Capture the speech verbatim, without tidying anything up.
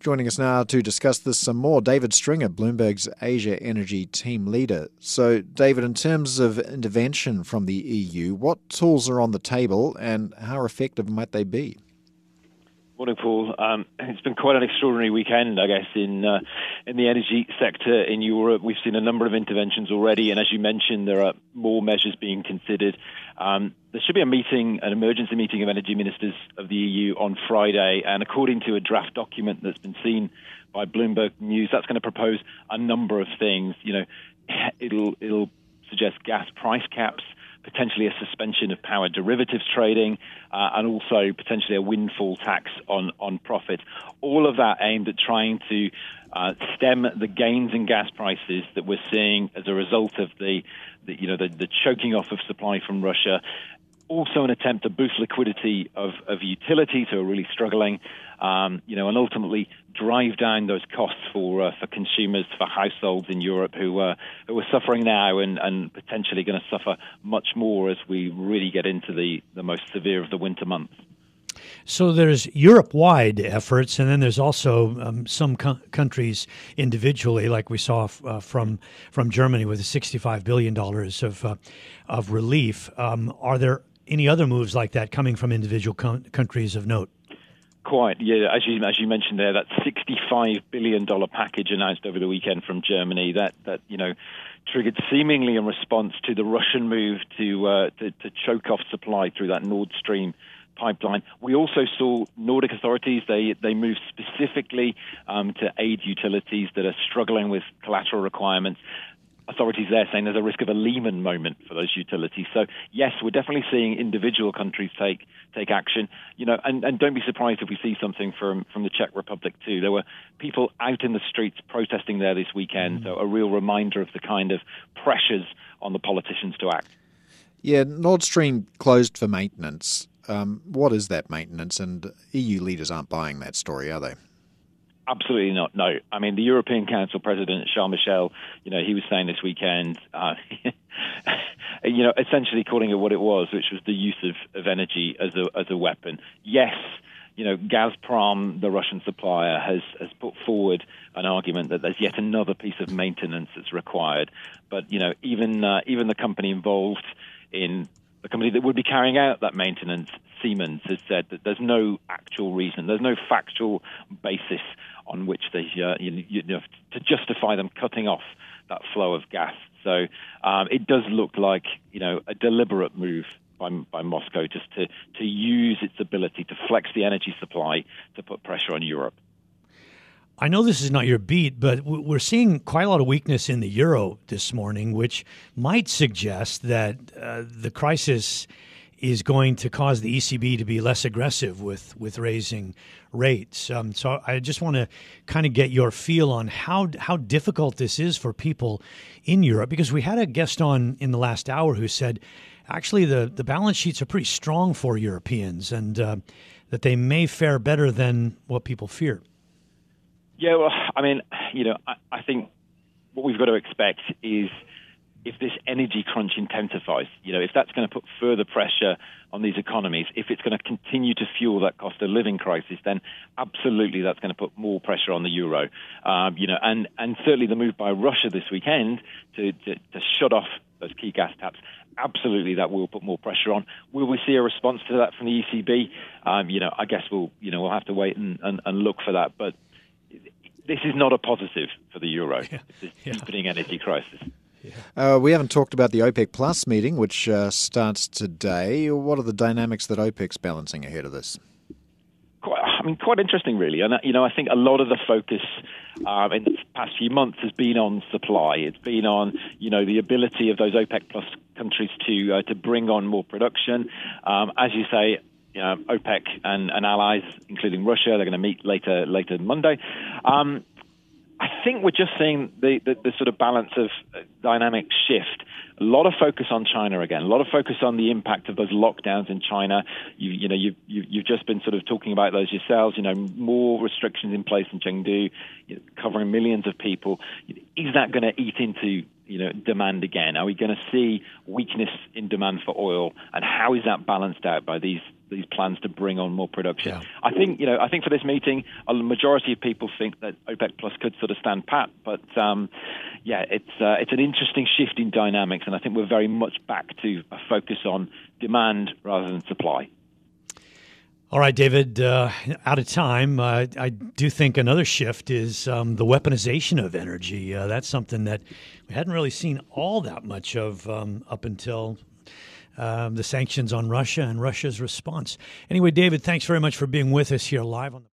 Joining us now to discuss this some more, David Stringer, Bloomberg's Asia Energy Team Leader. So, David, in terms of intervention from the E U, what tools are on the table and how effective might they be? Morning, Paul. Um, it's been quite an extraordinary weekend, I guess, in uh, in the energy sector in Europe. We've seen a number of interventions already, and as you mentioned, there are more measures being considered. Um, there should be a meeting, an emergency meeting of energy ministers of the E U on Friday, and according to a draft document that's been seen by Bloomberg News, that's going to propose a number of things. You know, it'll it'll suggest gas price caps, potentially a suspension of power derivatives trading, uh, and also potentially a windfall tax on, on profits. All of that aimed at trying to uh, stem the gains in gas prices that we're seeing as a result of the, the you know, the, the choking off of supply from Russia. Also an attempt to boost liquidity of, of utilities who are really struggling, um, you know, and ultimately drive down those costs for uh, for consumers, for households in Europe who, uh, who are suffering now and, and potentially going to suffer much more as we really get into the, the most severe of the winter months. So there's Europe-wide efforts, and then there's also um, some co- countries individually, like we saw f- uh, from from Germany with the sixty-five billion dollars of uh, of relief. Um, are there any other moves like that coming from individual co- countries of note? Quite, yeah. As you as you mentioned there, that sixty-five billion dollars package announced over the weekend from Germany, that that you know triggered seemingly in response to the Russian move to uh, to, to choke off supply through that Nord Stream pipeline. We also saw Nordic authorities, they they moved specifically um, to aid utilities that are struggling with collateral requirements. Authorities there saying there's a risk of a Lehman moment for those utilities. So yes, we're definitely seeing individual countries take take action. You know, and, and don't be surprised if we see something from from the Czech Republic too. There were people out in the streets protesting there this weekend. So a real reminder of the kind of pressures on the politicians to act. Yeah, Nord Stream closed for maintenance. Um, what is that maintenance? And E U leaders aren't buying that story, are they? Absolutely not. No. I mean, the European Council President, Charles Michel, you know, he was saying this weekend, uh, you know, essentially calling it what it was, which was the use of, of energy as a as a weapon. Yes, you know, Gazprom, the Russian supplier, has, has put forward an argument that there's yet another piece of maintenance that's required. But, you know, even uh, even the company involved in the company that would be carrying out that maintenance, Siemens, has said that there's no actual reason, there's no factual basis on which they, uh, you, you know, to justify them cutting off that flow of gas. So um, it does look like, you know, a deliberate move by, by Moscow just to, to use its ability to flex the energy supply to put pressure on Europe. I know this is not your beat, but we're seeing quite a lot of weakness in the euro this morning, which might suggest that uh, the crisis is going to cause the E C B to be less aggressive with, with raising rates. Um, so I just want to kind of get your feel on how how difficult this is for people in Europe, because we had a guest on in the last hour who said actually the, the balance sheets are pretty strong for Europeans and uh, that they may fare better than what people fear. Yeah, well, I mean, you know, I, I think what we've got to expect is if this energy crunch intensifies, you know, if that's going to put further pressure on these economies, if it's going to continue to fuel that cost of living crisis, then absolutely that's going to put more pressure on the euro. Um, you know, and, and certainly the move by Russia this weekend to, to, to shut off those key gas taps, absolutely that will put more pressure on. Will we see a response to that from the E C B? Um, you know, I guess we'll, you know, we'll have to wait and, and, and look for that. But this is not a positive for the euro, yeah. this Yeah. deepening energy crisis. Uh, we haven't talked about the OPEC Plus meeting, which uh, starts today. What are the dynamics that OPEC's balancing ahead of this? Quite, I mean, quite interesting, really. And, you know, I think a lot of the focus um, in the past few months has been on supply. It's been on, you know, the ability of those OPEC Plus countries to uh, to bring on more production. Um, as you say, you know, OPEC and, and allies, including Russia, they're going to meet later later Monday. Um, I think we're just seeing the, the, the sort of balance of dynamic shift. A lot of focus on China again. A lot of focus on the impact of those lockdowns in China. You, you know, you've, you've just been sort of talking about those yourselves. You know, more restrictions in place in Chengdu, you know, covering millions of people. Is that going to eat into, you know, demand again? Are we going to see weakness in demand for oil? And how is that balanced out by these these plans to bring on more production. Yeah. I think, you know, I think for this meeting, a majority of people think that OPEC Plus could sort of stand pat. But um, yeah, it's uh, it's an interesting shift in dynamics, and I think we're very much back to a focus on demand rather than supply. All right, David, uh, out of time. Uh, I do think another shift is um, the weaponization of energy. Uh, that's something that we hadn't really seen all that much of um, up until um, the sanctions on Russia and Russia's response. Anyway, David, thanks very much for being with us here live on the